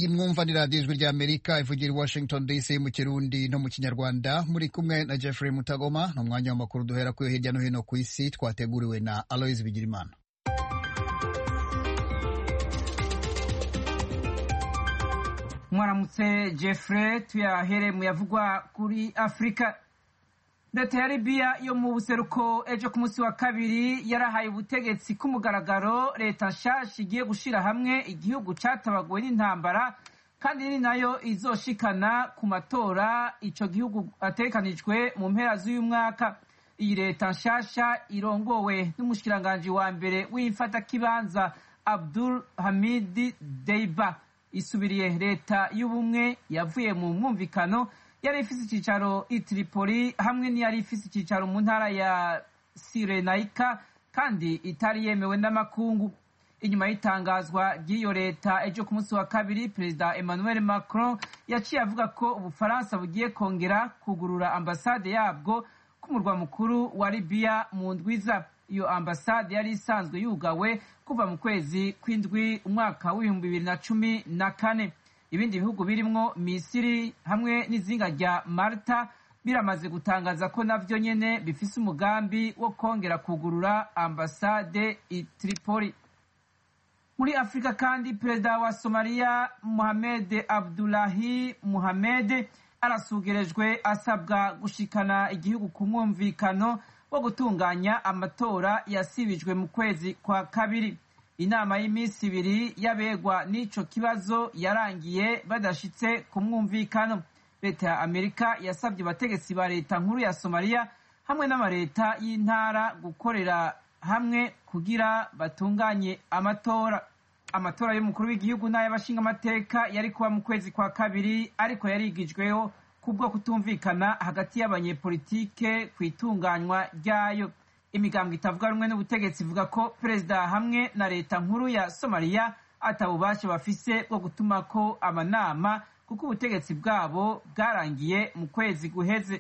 iyi mwumva ni radiyo ijwi rya Amerika ivugira i Washington DC mu Kirundi no mu Kinyarwanda. Muri kumwe na Jeffrey Mutagoma. Ni umwanya w'amakuru duhera kuyo hirya no hino ku isi twateguriwe na Aloys Bigirimana. Mwaramutse Jeffrey, tuyahere mu yavugwa kuri Afrika. Leta ya Libya yo mu buseruko ejo ku munsi wa kabiri yarahaye ubutegetsi k'umugaragaro leta nshasha igiye gushira hamwe igihugu catabaguwe n'intambara kandi ni nayo izoshikana ku matora ico gihugu atekanijwe mu mpera z'uyu mwaka. Iyi leta nshasha irongowe n'umushikiranganji wa mbere w'imfatakibanza Abdul Hamid Deiba isubiriye leta y'ubumwe yavuye mu mwumvikano yari ifise icicaro i Tripoli hamwe n'iyari ifise icicaro mu ntara ya Cyrenaica kandi itari yemewe n'amakungu. Inyuma y'itangazwa ry'iyo leta ejo ku munsi wa kabiri, Perezida Emmanuel Macron yaciye avuga ko Ubufaransa bugiye kongera kugurura ambasade yabwo ku murwa mukuru wa Libya mu ndwiza. Iyo ambasade yari isanzwe yugawe kuva mu kwezi kw'indwi umwaka w'2014. Ibindi bihugu birimwo Misiri hamwe n'izinga rya Malta biramaze gutangaza ko navyo nyene bifise umugambi wo kongera kugurura ambasade i Tripoli. Muri Afrika kandi, Perezida wa Somalia Mohamed Abdullahi Mohamed arasugerejwe asabwa gushikana igihugu ku mwumvikano wo gutunganya amatora yasibijwe mu kwezi kwa kabiri. Inama y'iminsi ibiri yabegwa n'ico kibazo yarangiye badashitse ku mwumvikano. Leta ya Amerika yasabye abategetsi ba leta nkuru ya Somalia hamwe n'amareta y'intara gukorera hamwe kugira batunganye amatora. Amatora y'umukuru w'igihugu n'ay'abashinga amateka yari kuba mu kwezi kwa kabiri, ariko yarigijweho kubwo kutumvikana hagati y'abanyepolitike kwitunganywa ryayo. Imigambwe itavuga rumwe n'ubutegetsi ivuga ko perezida hamwe na leta nkuru ya Somalia atabubasha bafise bwo gutumako amanama kuko ubutegetsi bwabo bwarangiye mu kwezi guheze.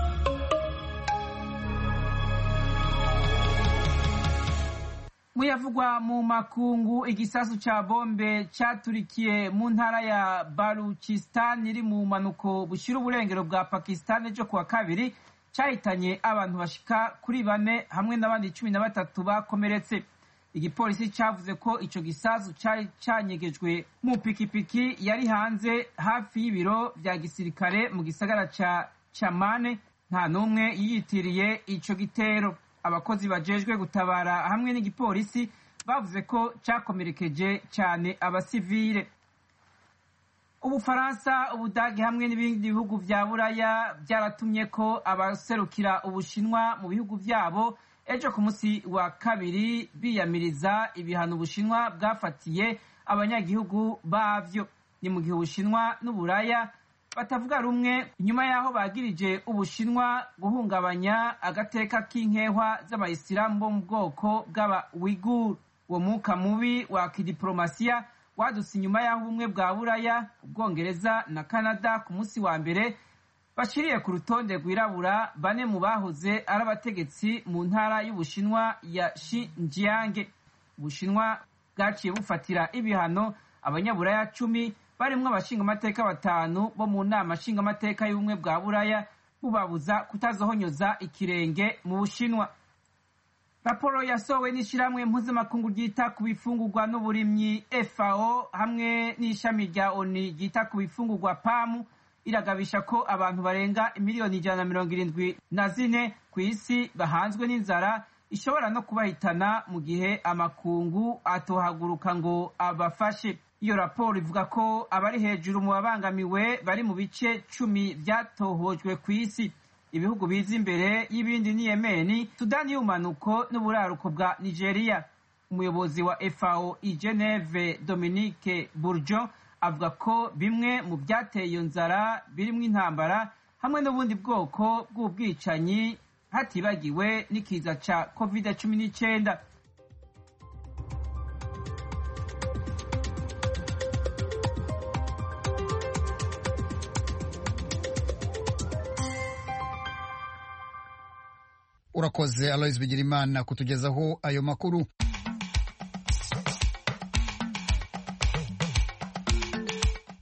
Muyavugwa mu makungu, igisasu ca bombe caturikiye mu ntara ya Baluchistan iri mu manuko bushira uburengero bwa Pakistan ejo kuwa kabiri cahitanye abantu bashika kuri 4 hamwe n'abandi 13 bakomeretse. Igipolisi cavuze ko ico gisasu cari canyegejwe mu pikipiki yari hanze hafi y'ibiro vya gisirikare mu gisagara ca Chamane. Nta numwe yiyitiriye ico gitero. Abakozi bajejwe gutabara hamwe n'igipolisi bavuze ko cakomerekeje cyane abasivile. Ubufaransa, Ubudagi hamwe n'ibindi bihugu vya Buraya byaratumye ko abaserukira Ubushinwa mu bihugu vyabo ejo ku munsi wa kabiri biyamiriza ibihano Ubushinwa bwafatiye abanyagihugu bavyo. Ni mu gihe Ubushinwa n'Uburaya batavuga rumwe inyuma yaho bagirije Ubushinwa guhungabanya agateka k'inkehwa z'abayisilamu bo mu bwoko bw'aba Uighur. Uwo mwuka mubi wa kidiplomasiya wadutse inyuma yaho ubumwe bwa Buraya, Ubwongereza na Canada ku munsi wa mbere bashiriye ku rutonde rwirabura 4 mu bahoze ari abategetsi mu ntara y'Ubushinwa ya Xinjiang. Ubushinwa bwaciye bufatira ibihano abanyaburaya 10 barimwo abashinga amateka 5 bo mu nama nshinga amateka y'ubumwe bwa Buraya, bubabuza kutazohonyoza ikirenge mu Bushinwa. Raporo yasohowe n'ishiramwe mpuzamakungu ryita ku bifungurwa n'uburimyi FAO hamwe n'ishami rya ONU ryita ku bifungurwa PAM iragabisha ko abantu barenga miliyoni 174 ku isi bahanzwe n'inzara ishobora no kubahitana mu gihe amakungu atohaguruka ngo abafashe. Iyo raporo ivuga ko abari hejuru mu babangamiwe bari mu bice 10 vyatohojwe ku isi. Ibihugu biza imbere y'ibindi ni Yemen, Sudani y'umanuko n'uburaruko bwa Nigeria. Umuyobozi wa FAO i Geneve, Dominique Bourgeon, avuga ko bimwe mu byateye iyo nzara birimo intambara hamwe n'ubundi bwoko bw'ubwicanyi, hatibagiwe n'ikiza ca COVID-19. Urakoze Aloys Bigirimana kutugezaho ayo makuru.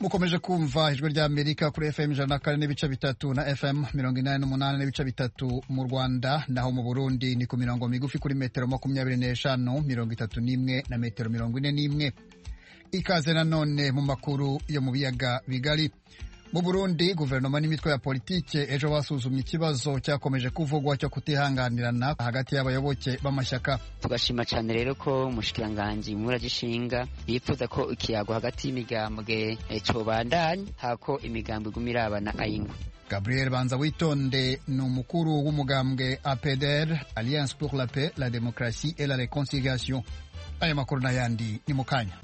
mukomeje kumva ijwi rya Amerika kuri FM 104.3 na FM 88.3 mu Rwanda, naho mu Burundi ni ku mirongo migufi kuri metero 25, 31 na metero 41. Ikaze nanone mu makuru yo mu biyaga bigari. Mu Burundi, guverinoma n'imitwe ya politike ejo basuzumye ikibazo cyakomeje kuvugwa cyo kutihanganirana hagati y'abayoboke b'amashyaka. Tugashima cyane rero ko umushikiranganji Muragishinga yifuza ko ikiyago hagati y'imigambwe cobandanya hako imigambwe gumirabana ayingwe. Gabriel Banza Witonde ni umukuru w'umugambwe APDR, Alliance pour la paix, la démocratie et la réconciliation. Aya makuru n'ayandi ni mukanya.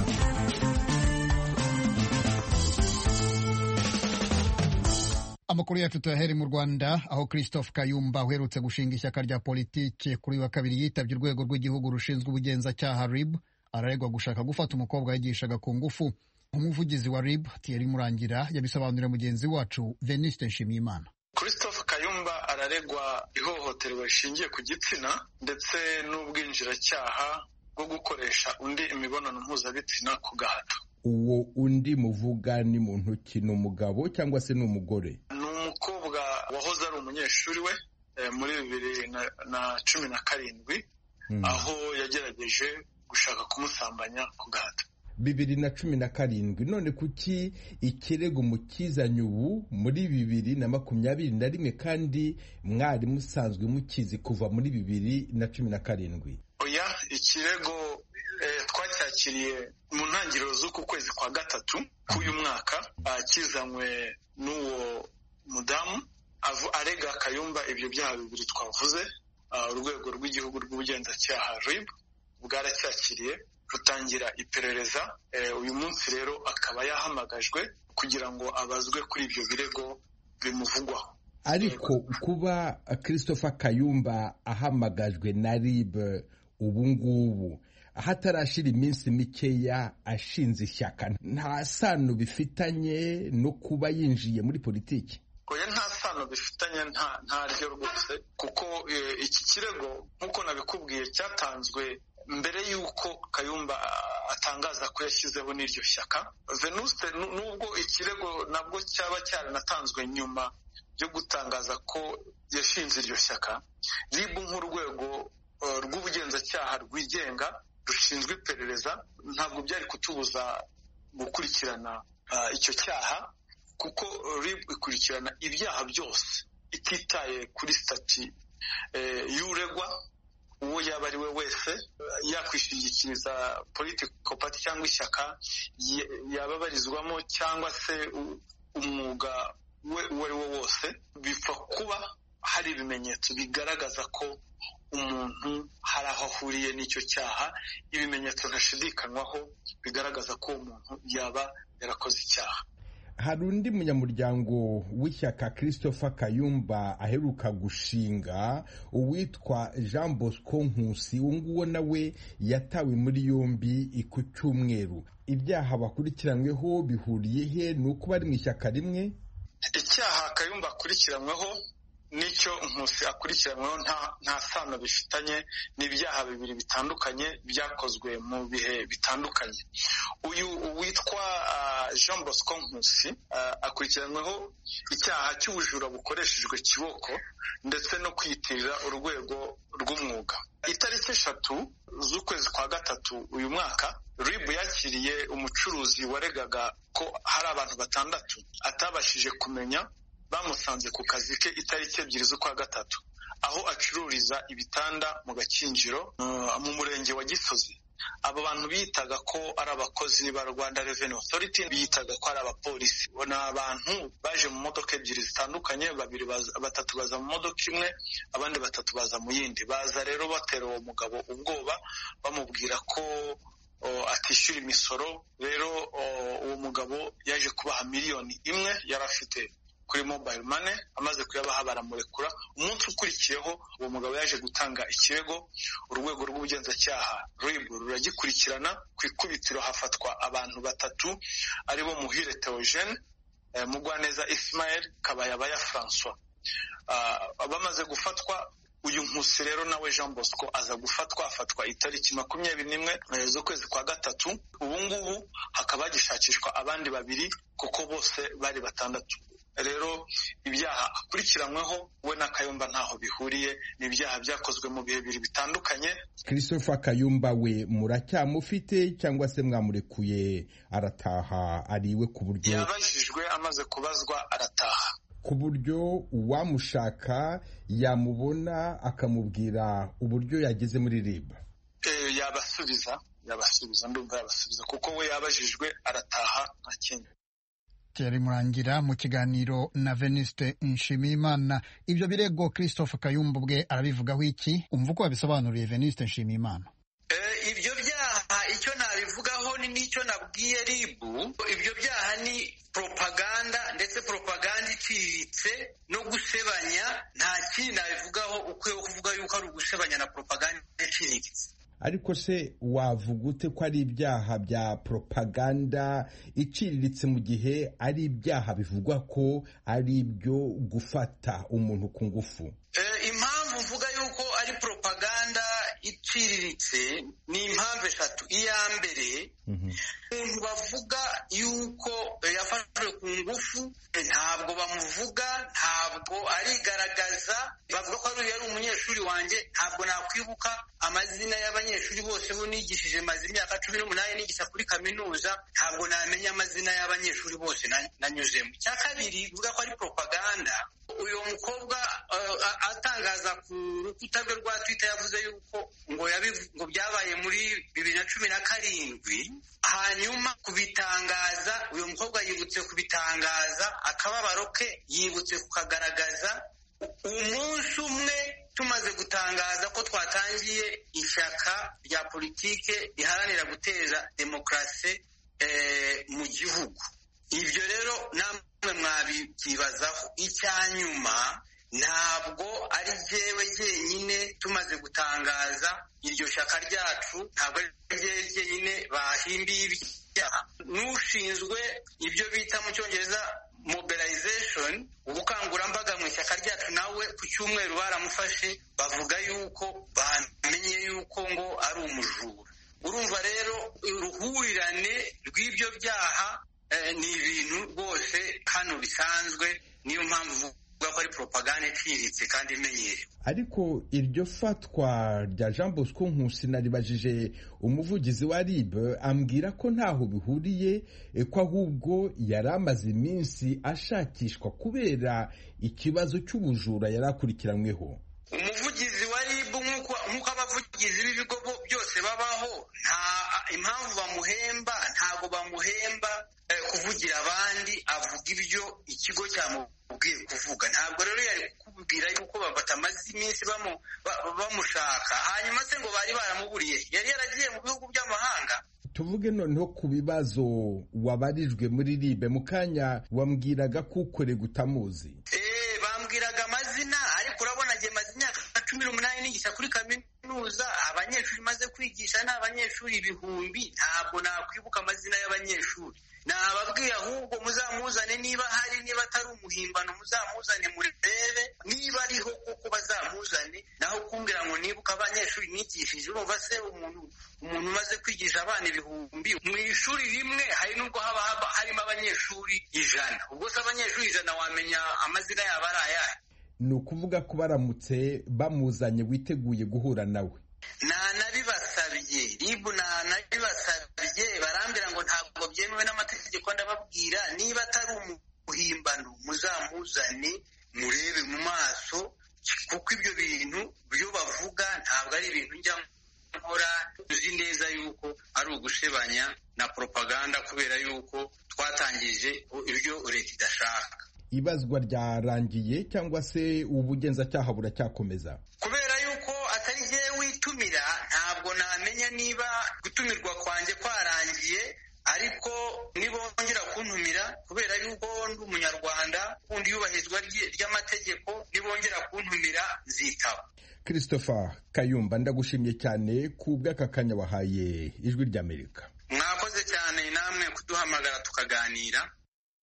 Amakuru yacu tuyaheri mu Rwanda, aho Christophe Kayumba uherutse gushinga ishyaka rya politike kuri wa kabiri yitabye urwego rw'igihugu rushinzwe ubugenzacyaha RIB, araregwa gushaka gufata umukobwa yigishaga ku ngufu. Umuvugizi wa RIB Thierry Murangira yabisobanurira mugenzi wacu Veniste Nshimiyimana. Christophe Kayumba araregwa ihohoterwa rishingiye ku gitsina ndetse n'ubwinjiracyaha bwo gukoresha undi imibonano mpuzabitsina ku gahato. Uwo undi muvuga ni muntu ki, ni umugabo cyangwa se ni umugore? Ni umukobwa wahoze ari umunyeshuri we muri 2017 aho yagerageje gushaka kumusambanya ku gahato. 2017. None kuki ikirego mukizanye ubu muri 2021 kandi mwari musanzwe mukizi kuva muri 2017? Oya, ikirego twacyakiriye mu ntangiriro z'uku kwezi kwa gatatu k'uyu mwaka, kizanywe n'uwo mudamu arega Kayumba ibyo byaha bibiri twavuze. Urwego rw'igihugu rw'ubugenzacyaha RIB bwaracyakiriye rutangira iperereza. Uyu munsi rero akaba yahamagajwe kugira ngo abazwe kuri ibyo birego bimuvugwaho. Ariko kuba Christophe Kayumba ahamagajwe na RIB ubu ngubu hatarashira iminsi mikeya ashinze ishyaka, nta sano bifitanye no kuba yinjiye muri politiki? Oya, nta sano bifitanye, nta ryo rwose, kuko iki kirego nk'uko nabikubwiye cyatanzwe mbere y'uko Kayumba atangaza ko yashyizeho n'iryo shyaka. Venuste, nubwo ikirego nabwo cyaba cyaranatanzwe nyuma yo gutangaza ko yashinze iryo shyaka, RIB nk'urwego rw'ubugenzacyaha rwigenga rushinzwe iperereza ntabwo byari kutubuza gukurikirana icyo cyaha, kuko RIB ikurikirana ibyaha byose ititaye kuri stati y'uregwa uwo yaba ari we wese, yakwishingikiriza political party cyangwa ishyaka yababarizwamo cyangwa se umwuga we uwo ari wo wose. Bipfa kuba hari ibimenyetso bigaragaza ko umuntu hari aho ahuriye n'icyo cyaha, ibimenyetso ntashidikanywaho bigaragaza ko umuntu yaba yarakoze icyaha. Hari undi munyamuryango w'ishyaka Christophe Kayumba aheruka gushinga, uwitwa Jean Bosco Nkusi, nguwo nawe yatawe muri yombi ku cyumweru. Ibyaha bakurikiranyweho bihuriye he? Nuko bari mu ishyaka rimwe? Icyaha Kayumba akurikiranyweho nicyo Nkusi akurikiranyweho nta sano bifitanye, n'ibyaha bibiri bitandukanye byakozwe mu bihe bitandukanye. Uyu witwa Jean Bosco Nkusi akurikiranyweho icyaha cy'ubujura bukoreshejwe kiboko ndetse no kwiyitirira urwego rw'umwuga. Itariki 3 z'ukwezi kwa gatatu uyu mwaka, RIB yakiriye umucuruzi waregaga ko hari abantu 6 atabashije kumenya bamusanze ku kazi ke itariki 2 z'ukwa gatatu aho acururiza ibitanda mu Gakinjiro mu murenge wa Gisozi. Abo bantu biyitaga ko ari abakozi ba Rwanda Revenue Authority, biyitaga ko ari abapolisi. Ni abantu baje mu modoka 2 zitandukanye, 3 baza mu modoka imwe, abandi 3 baza mu yindi. Baza rero batera uwo mugabo ubwoba bamubwira ko atishyura imisoro. Rero uwo mugabo yaje kubaha 1 miliyoni yari afite kuri mobile money. Amaze kuyabaha baramurekura. Umunsi ukurikiyeho uwo mugabo yaje gutanga ikirego, urwego rw'ubugenzacyaha RIB ruragikurikirana. Ku ikubitiro hafatwa abantu 3 aribo Muhire Theogene, Mugwaneza Ismael, Kabayabaya François. Bamaze gufatwa, uyu Nkusi rero nawe Jean Bosco aza afatwa itariki 21 z'ukwezi kwa gatatu. Ubu ngubu hakaba hagishakishwa abandi babiri kuko bose bari 6. Rero ibyaha akurikiranyweho we na Kayumba ntaho bihuriye, ni ibyaha byakozwe mu bihe bibiri bitandukanye. Christopher Kayumba we muracyamufite cyangwa se mwamurekuye arataha ariwe ku buryo yabajijwe amaze kubazwa arataha, ku buryo uwamushaka yamubona akamubwira uburyo yageze muri RIB? Yabasubiza ndumva yabasubiza kuko we yabajijwe arataha nta kindi. Thierry Murangira mu kiganiro na Venuste Nshimiyimana. Ibyo birego Christopher Kayumba bwe arabivugaho iki? Umva uko wabisobanuriye Venuste Nshimiyimana. Ibyo byaha icyo nabivugaho ni nicyo nabwiye RIB. Ibyo byaha ni propaganda, ndetse propaganda iciriritse no gusebanya. Nta kindi nabivugaho ukwiye kuvuga yuko ari ugusebanya na propaganda iciriritse. Ariko se wavuga ute ko ari ibyaha bya propaganda iciriritse mu gihe ari ibyaha bivugwa ko ari ibyo gufata umuntu ku ngufu? Impamvu mvuga yuko ari propaganda iciriritse ni impamvu 3. Iya mbere, umuntu bavuga yuko yafashwe ku ngufu ntabwo bamuvuga, ntabwo arigaragaza, bavuga ko ari umunyeshuri wanjye. Ntabwo nakwibuka amazina y'abanyeshuri bose bo nigishije maze imyaka 18 nigisha kuri kaminuza, ntabwo namenya amazina y'abanyeshuri bose nanyuzemo. Cya kabiri, bivuga ko ari propaganda. Uyu mukobwa atangaza ku rukuta rwe rwa Twitter yavuze yuko ngo byabaye muri 2017, hanyuma kubitangaza uyu mukobwa yibutse kubitangaza, akababaro ke yibutse kukagaragaza umunsi umwe tumaze gutangaza ko twatangiye ishyaka rya politike riharanira guteza demokarasi mu gihugu. Ibyo rero namwe mwabyibazaho. Icyanyuma, ntabwo ari jyewe jyenyine tumaze gutangaza iryo shyaka ryacu, ntabwo ari jyewe jyenyine bahimbiye ibyaha. N'ushinzwe ibyo bita mu Cyongereza mobilization, ubukangurambaga mu ishyaka ryacu, nawe ku cyumweru baramufashe, bavuga yuko bamenye yuko ngo ari umujura. Urumva rero uruhurirane rw'ibyo byaha ni ibintu rwose hano bisanzwe. Niyo mpamvu uvuga ko ari propaganda iciriritse kandi imenyerewe. Ariko iryo fatwa rya Jean Bosco Nkusi naribajije umuvugizi wa RIB, ambwira ko ntaho bihuriye, ko ahubwo yari amaze iminsi ashakishwa kubera ikibazo cy'ubujura yari akurikiranyweho. Umuvugizi wa RIB nk'uko abavugizi b'ibigo byose babaho, nta impamvu bamuhemba, ntago bamuhemba kuvugira abandi, avuga ibyo ikigo cyamubwiye kuvuga. Ntabwo rero yari kukubwira yuko batamaze iminsi bamushaka hanyuma se ngo bari baramuburiye. Yari yaragiye mu bihugu by'amahanga. Tuvuge noneho ku bibazo wabarijwe muri RIB. Mu kanya wambwiraga ko ukorega utamuzi. Bambwiraga amazina, ariko urabona agiye maze imyaka 18 nigisha kuri kaminuza. Abanyeshuri maze kwigisha ni abanyeshuri ibihumbi, ntabwo nakwibuka amazina y'abanyeshuri. Nababwiye ahubwo muzamuzane, niba hari, niba atari umuhimbano muzamuzane murebe, niba ariho kuko bazamuzane. Naho kumbwira ngo nibuka abanyeshuri nigishije, urumva se umuntu umaze kwigisha abana ibihumbi mu ishuri rimwe, hari nubwo haba harimo abanyeshuri 100. Ubwo se abanyeshuri 100 wamenya amazina yabo ari ayahe? Ni ukuvuga ko baramutse bamuzanye witeguye guhura nawe? Nanabibasabye, RIB nanabibasabye, barambira ngo ntabwo byemewe n'amategeko. Ndababwira, niba atari umuhimbano muzamuzane murebe mu maso, kuko ibyo bintu byo bavuga ntabwo ari ibintu njya nkora. Tuzi neza yuko ari ugusebanya na propaganda, kubera yuko twatangije ibyo leta idashaka. Ibazwa ryarangiye cyangwa se ubugenzacyaha buracyakomeza? Kubera yuko atari jyewe witumira, ntabwo namenya niba gutumirwa kwanjye kwarangiye, ariko nibongera kuntumira, kubera yuko ndi umunyarwanda undi yubahirizwa ry'amategeko, nibongera kuntumira nzitaba. Christopher Kayumba, ndagushimye cyane ku bw'aka kanya wahaye Ijwi ry'Amerika. Mwakoze cyane namwe kuduhamagara tukaganira.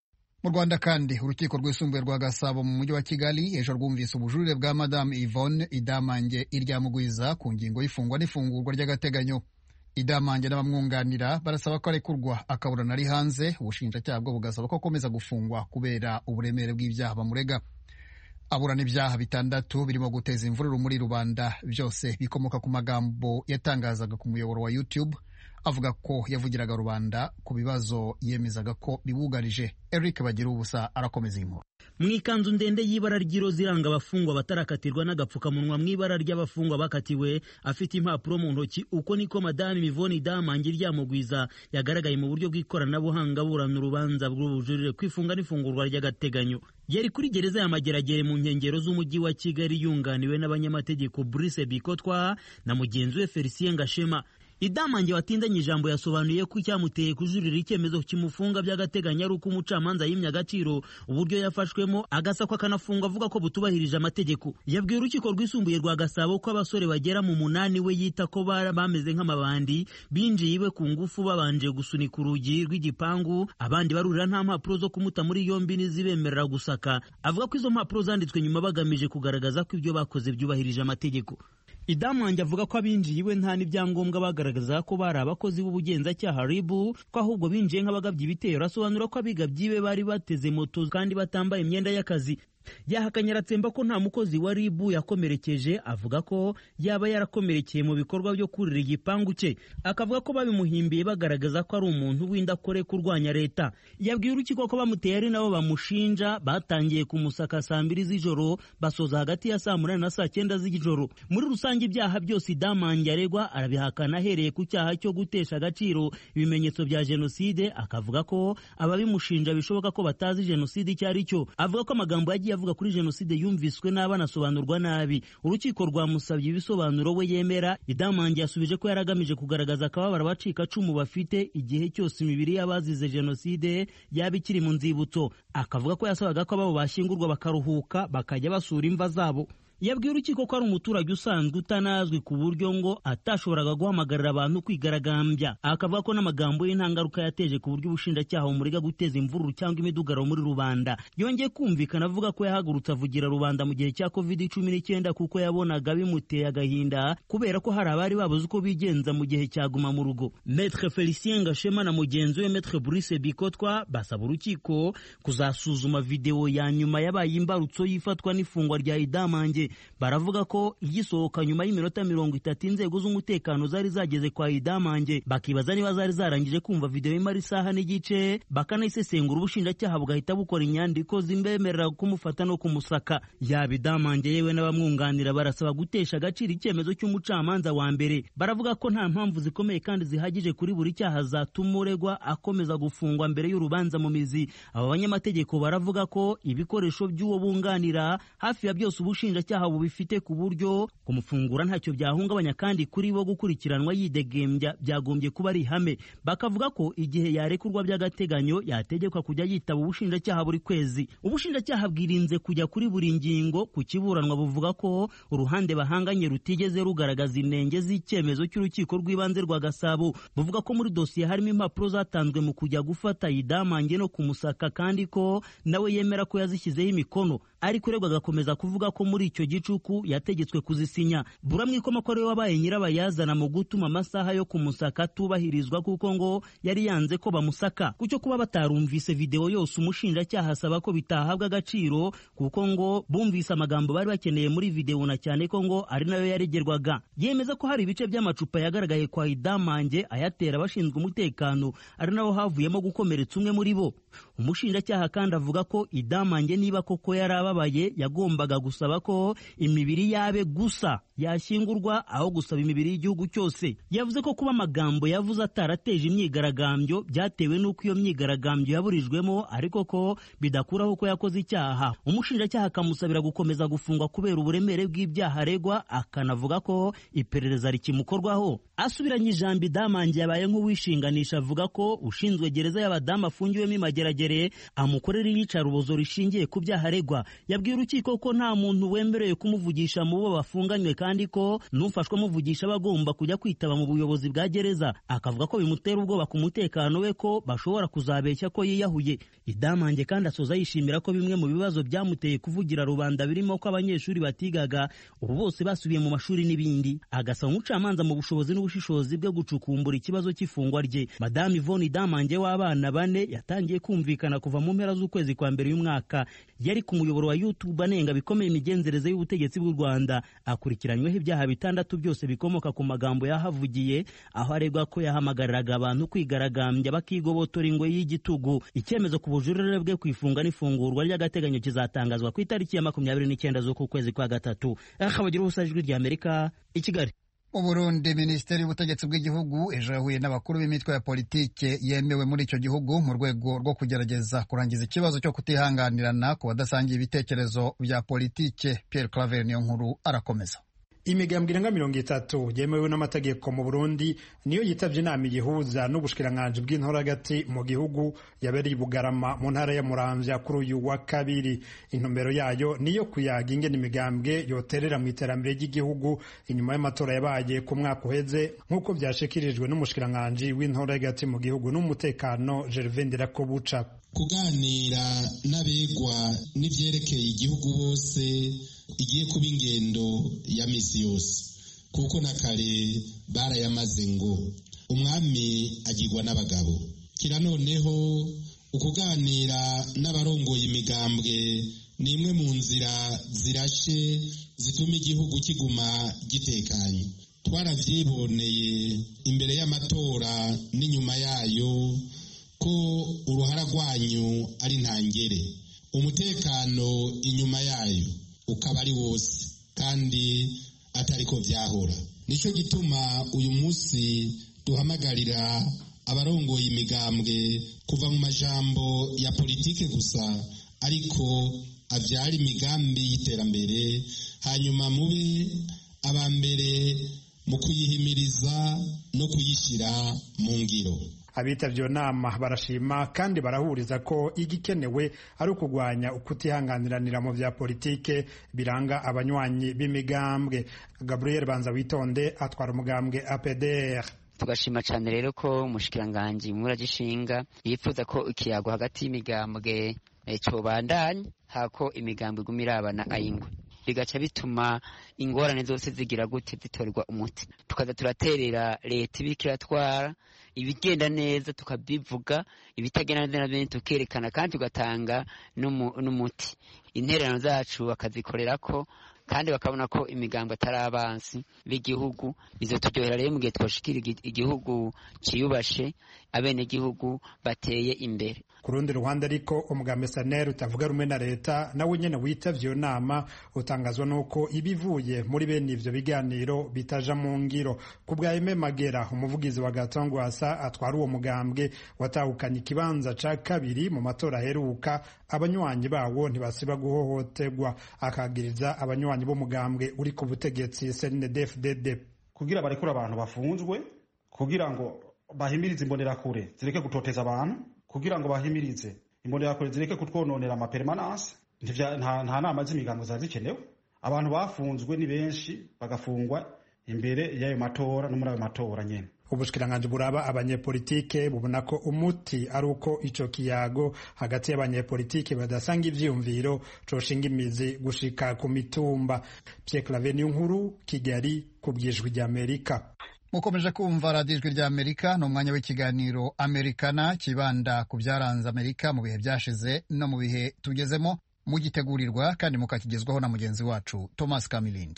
Mu Rwanda kandi urukiko rwisumbuye rwa Gasabo mu mujyi wa Kigali ejo rwumvise ubujurire bwa Madame Yvonne Idamange Iryamugwiza ku ngingo y'ifungwa n'ifungurwa ry'agateganyo. Idamange n'abamwunganira barasaba ko arekurwa akaburana ari hanze, ubushinjacyaha bwo bugasaba ko akomeza gufungwa kubera uburemere bw'ibyaha bamurega. Aburana ibyaha 6 birimo guteza imvururu muri rubanda, byose bikomoka ku magambo yatangazaga ku muyoboro wa YouTube avuga ko yavugiraga rubanda ku bibazo yemezaga ko bibugarije. Eric Bagirubusa arakomeza inkuru. Mu ikanzu ndende y'ibara ry'iroza iranga abafungwa batarakatirwa n'agapfukamunwa mu ibara ry'abafungwa bakatiwe, afite impapuro mu ntoki, uko niko Madame Yvonne Idamange Iryamugwiza yagaragaye mu buryo bw'ikoranabuhanga burana urubanza rw'ubujurire kwifunga n'ifungurwa ry'agateganyo. Yari kuri gereza ya Mageragere mu nkengero z'umujyi wa Kigali yunganiwe n'abanyamategeko Brice Bikotwa na mugenzi we Felicien Gashema. Idamange watindanye ijambo yasobanuye ko icyamuteye kujurira icyemezo kimufunga by'agateganyo ari uko umucamanza yimye agaciro uburyo yafashwemo agasakwa akanafungwa avuga ko butubahirije amategeko. Yabwiye urukiko rwisumbuye rwa Gasabo ko abasore bagera mu 8 we yita ko bameze nk'amabandi binjiye iwe ku ngufu babanje gusunika urugi rw'igipangu, abandi barurira nta mpapuro zo kumuta muri yombi nizibemerera gusaka. Avuga ko izo mpapuro zanditswe nyuma bagamije kugaragaza ko ibyo bakoze byubahirije amategeko. Idamange avuga ko abinjiye iwe nta n'ibyangombwa bagaragaza ko bari abakozi b'ubugenzacyaha RIB, ko ahubwo binjiye nk'abagabye ibitero. Asobanura ko abigabye ibe bari bateze moto kandi batambaye imyenda y'akazi. Yahakanye aratsemba ko nta mukozi wa RIB yakomerekeje, avuga ko yaba yarakomerekeye mu bikorwa byo kurira igipangu cye. Akavuga ko babimuhimbiye bagaragaza ko ari umuntu w'indakore kurwanya leta. Yabwiye urukiko ko bamuteye ari nabo bamushinja, batangiye kumusaka saa 2 z'ijoro basoza hagati ya saa 8 na saa 9 z'ijoro. Muri rusange ibyaha byose Idamange aregwa arabihakana ahereye ku cyaha cyo gutesha agaciro ibimenyetso bya jenoside. Akavuga ko ababimushinja bishoboka ko batazi jenoside icyo ari cyo. Avuga ko amagambo yagiye avuga kuri jenoside yumviswe n'abanasobanurwa nabi. Urukiko rwamusabye ibisobanuro we yemera. Idamange yasubije ko yaragamije kugaragaza akababara abacika cumu bafite igihe cyose imibiri y'abazize jenoside yaba ikiri mu nzibutso. Akavuga ko yasabaga ko abo bashyingurwa bakaruhuka bakajya basura imva zabo. Yabwiye urukiko ko ari umuturage usanzwe utanazwi ku buryo ngo atashoboraga guhamagarira abantu kwigaragambya. Akavuga ko n'amagambo y'intangaruka yateje ku buryo ubushinjacyaha bumurega guteza imvururu cyangwa imidugaro muri rubanda. Yongeye kumvikana avuga ko yahagurutse avugira rubanda mu gihe cya COVID-19 kuko yabonaga bimuteye agahinda kubera ko hari abari babuze uko bigenza mu gihe cyaguma mu rugo. Maître Felicien Gashema na mugenzi we Maître Brice Bikotwa basaba urukiko kuzasuzuma video ya nyuma yabaye imbarutso yifatwa n'ifungwa rya Idamange. Baravuga ko igisohoka nyuma y'iminota 30 inzego z'umutekano zari zageze kwa Idamange, bakibaza niba zari zarangije kumva video y'imari saha n'igice, bakanayisesengura ubushinjacyaha bugahita bukora inyandiko zimbemerera kumufata no kumusaka. Yaba Idamange yewe n'abamwunganira barasaba gutesha agaciro icyemezo cy'umucamanza wa mbere. Baravuga ko nta mpamvu zikomeye kandi zihagije kuri buri cyaha zatuma uregwa akomeza gufungwa mbere y'urubanza mu mizi. Aba banyamategeko baravuga ko ibikoresho by'uwo bunganira hafi ya byose ubushinjacyaha bubifite ku buryo kumufungura ntacyo byahungabanya kandi kuri bo gukurikiranwa yidegembya byagombye kuba ari ihame. Bakavuga ko igihe yarekurwa by'agateganyo yategekwa kujya yitaba ubushinjacyaha buri kwezi. Ubushinjacyaha bwirinze kujya kuri buri ngingo ku kiburanwa, buvuga ko uruhande bahanganye rutigeze rugaragaza inenge z'icyemezo cy'urukiko rw'ibanze rwa Gasabo. Buvuga ko muri dosiye harimo impapuro zatanzwe mu kujya gufata Idamange no kumusaka kandi ko nawe yemera ko yazishyizeho imikono, ariko uregwa agakomeza kuvuga ko muri icyo gicuku yategetswe kuzisinya. Buramwikoma ko ariwe wabaye nyirabayazana mu gutuma amasaha yo kumusaka tubahirizwa kuko ngo yari yanze ko bamusaka. Kucyo kuba batarumvise video yose umushinjacyaha asaba ko bitahabwa agaciro kuko ngo bumvise amagambo bari bakeneye muri video na cyane ko ngo ari nayo yaregerwaga. Yemeza ko hari ibice by'amacupa yagaragaye kwa Idamange ayatera abashinzwe umutekano ari naho havuyemo gukomeretsa umwe muri bo. Umushinjacyaha kandi avuga ko Idamange niba koko yarababaye yagombaga gusaba ko imibiri yabe gusa yashyingurwa aho gusaba imibiri y'igihugu cyose. Yavuze ko kuba amagambo yavuze atarateje imyigaragambyo byatewe n'uko iyo myigaragambyo yaburijwemo, ariko ko bidakuraho ko yakoze icyaha. Umushinjacyaha akamusabira gukomeza gufungwa kubera uburemere bw'ibyaha aregwa, akanavuga ko iperereza rikimukorwaho. Asubiranye ijambo Idamange yabaye nk'uwishinganisha, avuga ko ushinzwe gereza y'abadamu afungiwemo Mageragere amukorera iyicarubozo rishingiye ku byaha aregwa. Yabwiye urukiko ko nta muntu wemerewe atemerewe kumuvugisha mu bo bafunganywe kandi ko n'ufashwe amuvugisha bagomba kujya kwitaba mu buyobozi bwa gereza. Akavuga ko bimutera ubwoba ku mutekano we ko bashobora kuzabeshya ko yiyahuye. Idamange kandi asoza yishimira ko bimwe mu bibazo byamuteye kuvugira rubanda birimo ko abanyeshuri batigaga ubu bose basubiye mu mashuri n'ibindi. Agasaba umucamanza mu bushobozi n'ubushishozi bwo gucukumbura ikibazo cy'ifungwa rye. Madame Yvonne Idamange w'abana 4 yatangiye kumvikana kuva mu mpera z'ukwezi kwa mbere y'umwaka. Yari ku muyoboro wa YouTube anenga bikomeye imigenzereze y'ubutegetsi bw'u Rwanda. Akurikiranyweho ibyaha 6 byose bikomoka ku magambo yahavugiye, aho aregwa ko yahamagariraga abantu kwigaragambya bakigobotora ingwe y'igitugu. Icyemezo ku bujurire bwe kwifunga n'ifungurwa ry'agateganyo kizatangazwa ku itariki ya 29 z'uku kwezi kwa gatatu. Akabagira ubusajwi rya Amerika i Kigali. Uburundi, Minisiteri y'Ubutegetsi bw'Igihugu ejo yahuye n'abakuru b'imitwe ya politike yemewe muri icyo gihugu mu rwego rwo kugerageza kurangiza ikibazo cyo kutihanganirana ku badasangiye ibitekerezo bya politike. Pierre Claver Niyonkuru arakomeza. Imigambwe irenga 30 yemewe n'amategeko mu Burundi niyo yitavye inama igihuza n'ubushikiranganje bw'intoragati mu gihugu yabereye Bugarama mu ntara ya Muramvya kuri uyu wa kabiri. Intumbero yayo niyo kuyaga ingene imigambwe yoterera mu iterambere ry'igihugu inyuma y'amatora yabaye ku mwaka uheze nk'uko byashikirijwe n'umushikiranganje w'intoragati mu gihugu n'umutekano Gervais Ndirakobuca. Kuganira n'abegwa n'ivyerekeye igihugu bose igiye kuba ingendo ya misi yose, kuko na kare barayamaze ngo umwami agirwa n'abagabo. Kira noneho ukuganira n'abarongoye imigambwe ni imwe mu nzira zirashe zituma igihugu kiguma gitekanye. Twaravyiboneye imbere y'amatora n'inyuma yayo ko uruhara rwanyu ari ntangere, umutekano inyuma yayo ukaba ari wose kandi atariko vyahora. Nico gituma uyu munsi duhamagarira abarongoye imigambwe kuva mu majambo ya politike gusa, ariko avyara imigambi y'iterambere, hanyuma mube abambere mu kuyihimiriza no kuyishira mu ngiro. Abitavyo nama barashima kandi barahuriza ko igikenewe ari ukugwanya ukutihanganiranira mu vya politike biranga abanywanyi b'imigambwe. Gabriel Banza Witonde atwara umugambwe APDR. Tugashima cyane rero ko umushikiranganje muragishinga yifuza ko ikiyago hagati y'imigambwe cobandanya hako imigambwe gumirabana ayingwe, bigaca bituma ingorane zose zigira gute zitorwa umuti. Tukaza turaterera leta ibikiratwara ibigenda neza tukabivuga, ibitagenda neza nabyo tukerekana kandi tugatanga n'umuti. Intererano zacu bakazikorera ko kandi bakabona ko imigambwe atari abansi b'igihugu. Bizoturyohera rero mu gihe twashikira igihugu ciyubashe, abene igihugu bateye imbere. Ku rundi ruhande ariko umugambi SNL utavuga rumwe na leta nawe nyene witavye iyo nama utangazwa nuko ibivuye muri bene ivyo biganiro bitaja mu ngiro. Ku bwa Aime Magera, umuvugizi wa Gatongwasa atwara uwo mugambwe watahukanye ikibanza ca kabiri mu matora aheruka, abanywanyi bawo ntibasiba guhohoterwa. Akagiriza abanywanyi b'umugambwe uri ku butegetsi CNDD-FDD kugira barekura abantu bafunzwe, kugira ngo bahimirize imbonerakure zireke gutoteza abantu, kugira ngo bahimirize imbonerakure zireke kutwononera amapermanence. Nta nama z'imigambo zazikenewe. Abantu bafunzwe ni benshi bagafungwa imbere y'ayo matora no muri ayo matora nyene. Ubushikiranganje buraba abanyepolitike bubona ko umuti ari uko ico kiyago hagati y'abanyepolitike badasanga ivyiyumviro coshinga imizi gushika ku mitumba. Pierre Claver Niyonkuru, Kigali, kubwijwi rya Amerika. Mukomeje kumva radiyo ijwi rya Amerika, ni umwanya w'ikiganiro Amerikana kibanda ku byaranze Amerika mu bihe byashize no mu bihe tugezemo, mugitegurirwa kandi mukakigezwaho na mugenzi wacu Thomas Kamilindi.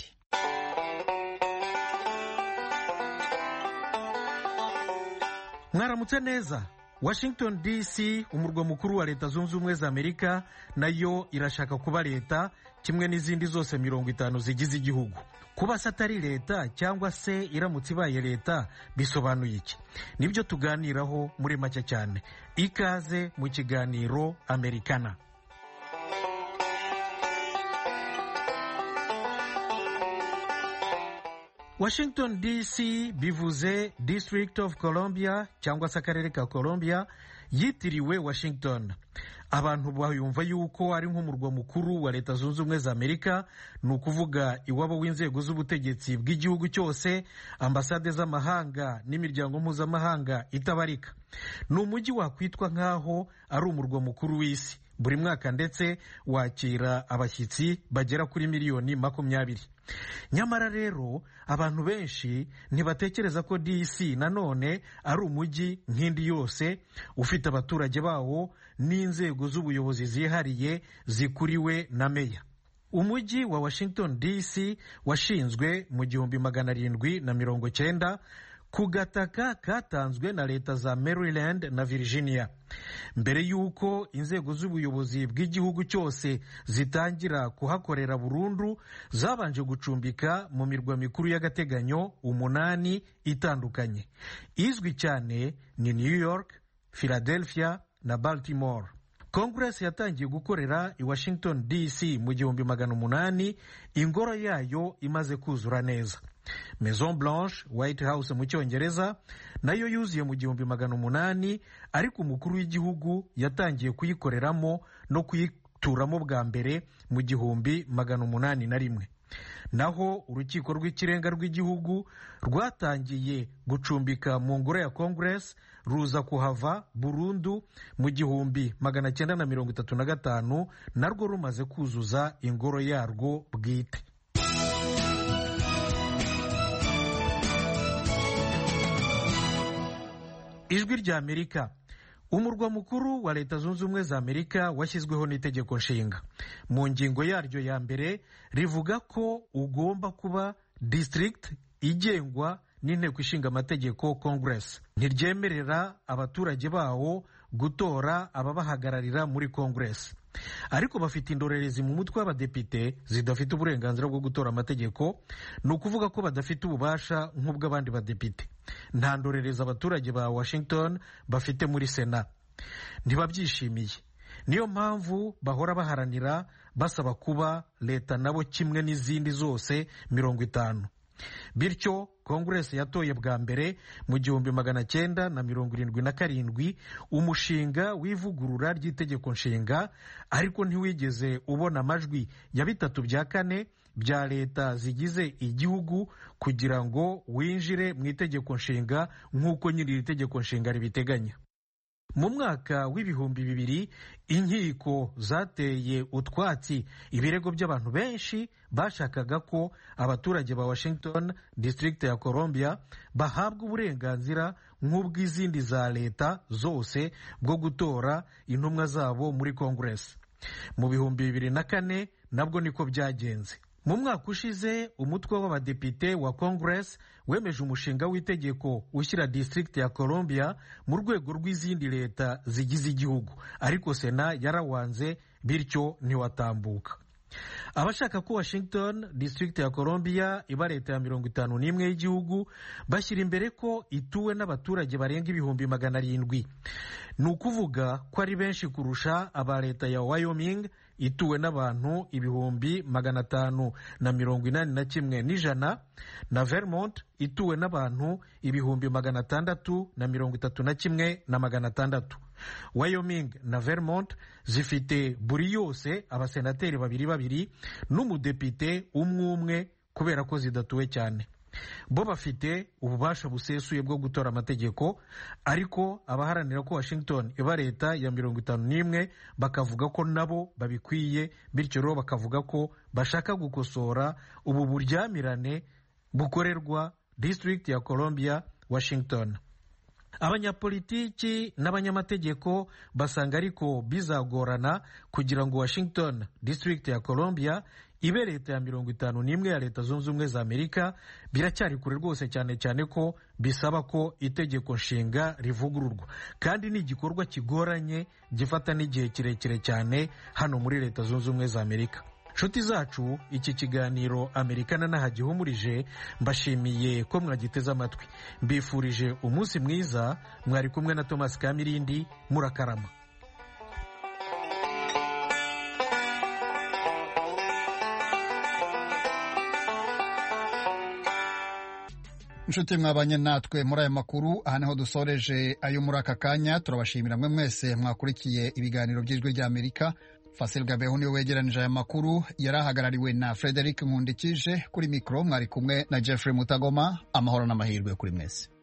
Mwaramutse neza. Washington DC, umurwa mukuru wa Leta Zunze Ubumwe za Amerika, nayo irashaka kuba leta kimwe n'izindi zose 50 zigize igihugu. Kuba satari leta cyangwa se iramutse ibaye leta bisobanuye iki? Nibyo tuganiraho muri make cyane. Ikaze mu kiganiro Amerikana. Washington DC bivuze District of Columbia cyangwa se akarere ka Columbia yitiriwe Washington. abantu bayumva yuko ari nk'umurwa mukuru wa Leta Zunze Ubumwe za Amerika, ni ukuvuga iwabo w'inzego z'ubutegetsi bw'igihugu cyose, ambasade z'amahanga n'imiryango mpuzamahanga itabarika. Ni umujyi wakwitwa nk'aho ari umurwa mukuru w'isi. Buri mwaka ndetse wakira abashyitsi bagera kuri miliyoni 20. Nyamara rero abantu benshi ntibatekereza ko DC nanone ari umujyi nk'indi yose ufite abaturage bawo n'inzego z'ubuyobozi zihariye zikuriwe na meya. Umujyi wa Washington DC washinzwe mu 1790 ku gataka katanzwe na leta za Maryland na Virginia. Mbere y'uko inzego z'ubuyobozi bw'igihugu cyose zitangira kuhakorera burundu, zabanje gucumbika mu mirwa mikuru y'agateganyo 8 itandukanye. Izwi cyane ni New York, Philadelphia na Baltimore. Congress yatangiye gukorera i Washington DC mu 1800, ingoro yayo imaze kuzura neza. Maison Blanche, White House mu Cyongereza, nayo yuzuye mu 1800, ariko umukuru w'igihugu yatangiye kuyikoreramo no kuyituramo bwa mbere mu 1801. Naho urukiko rw'ikirenga rw'igihugu rwatangiye gucumbika mu ngoro ya Congress ruza kuhava burundu mu 1935, narwo rumaze kuzuza ingoro yarwo bwite. Ijwi rya Amerika. Umurwa mukuru wa Leta Zunze Ubumwe za Amerika washyizweho n'itegeko nshinga. Mu ngingo yaryo ya mbere rivuga ko ugomba kuba district igengwa n'inteko ishinga amategeko Congress. Ntiryemerera abaturage bawo gutora ababahagararira muri Congress. Ariko bafite indorerezi mu mutwe w'abadepite zidafite uburenganzira bwo gutora amategeko, ni ukuvuga ko badafite ububasha nk'ubw'abandi badepite. Nta ndorerezi abaturage ba Washington bafite muri Sena. Ntibabyishimiye. Niyo mpamvu bahora baharanira basaba kuba leta nabo kimwe n'izindi zose 50. Bityo Congress yatoye bwa mbere mu 1977 umushinga w'ivugurura ry'itegeko nshinga, ariko ntiwigeze ubona amajwi ya 3/4 bya leta zigize igihugu kugira ngo winjire mu itegeko nshinga nk'uko nyiri iri tegeko nshinga ribiteganya. Mu mwaka w'2000 inkiko zateye utwatsi ibirego by'abantu benshi bashakaga ko abaturage ba Washington District ya Columbia bahabwa uburenganzira nk'ubw'izindi za leta zose bwo gutora intumwa zabo muri Congress. Mu 2004 nabwo niko byagenze. Mu mwaka ushize umutwe w'abadepite wa Congress wemeje umushinga w'itegeko ushyira District ya Columbia mu rwego rw'izindi leta zigize igihugu, ariko Sena yarawanze, bityo ntiwatambuka. Abashaka ko Washington District ya Columbia iba leta ya 51 y'igihugu bashyira imbere ko ituwe n'abaturage barenga 700,000. Ni ukuvuga ko ari benshi kurusha aba leta ya Wyoming ituwe n'abantu 581,100 na Vermont ituwe n'abantu 631,600. Wyoming na Vermont zifite buri yose abasenateri 2 n'umudepite umwe kubera ko zidatuwe cyane. Bo bafite ububasha busesuye bwo gutora amategeko, ariko abaharanira ko Washington iba leta ya 51 bakavuga ko nabo babikwiye, bityo rero bakavuga ko bashaka gukosora ubu buryamirane bukorerwa District ya Columbia Washington. Abanyapolitiki n'abanyamategeko basanga ariko bizagorana kugira ngo Washington District ya Columbia ibe leta ya 51 ya Leta Zunze Ubumwe za Amerika. Biracyari kure rwose, cyane cyane ko bisaba ko itegeko nshinga rivugururwa, kandi ni igikorwa kigoranye gifata n'igihe kirekire cyane hano muri Leta Zunze Ubumwe za Amerika. Nshuti zacu, iki kiganiro Amerikana nahagihumurije. Mbashimiye ko mwagiteze amatwi. Mbifurije umunsi mwiza. Mwari kumwe na Thomas Kamirindi. Murakarama. inshuti mwabanye natwe muri aya makuru, aha niho dusoreje ayo muri aka kanya. Turabashimira mwe mwese mwakurikiye ibiganiro by'Ijwi ry'Amerika. Fasil Gabeho niwe wegeranije aya makuru, yari ahagarariwe na Frederic Nkundikije. Kuri mikoro mwari kumwe na Jeffrey Mutagoma. Amahoro n'amahirwe kuri mwese.